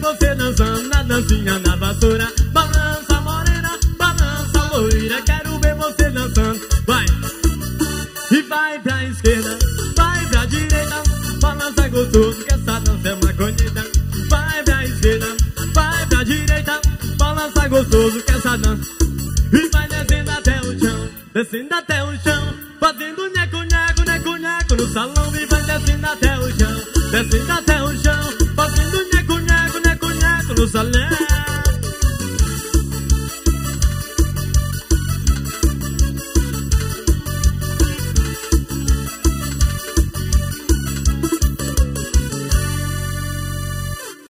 você dançando na dancinha na vassoura. Balança morena, balança loira, quero ver você dançando. Vai! E vai pra esquerda, vai pra direita, balança gostoso que essa dança é uma colheita. Vai pra esquerda, vai pra direita, balança gostoso que essa dança. E vai descendo até o chão, descendo até o chão, fazendo nheco, nheco, nheco, nheco no salão. E vai descendo até o chão, descendo até o chão, fazendo nheco, nheco, nheco, nheco no salão.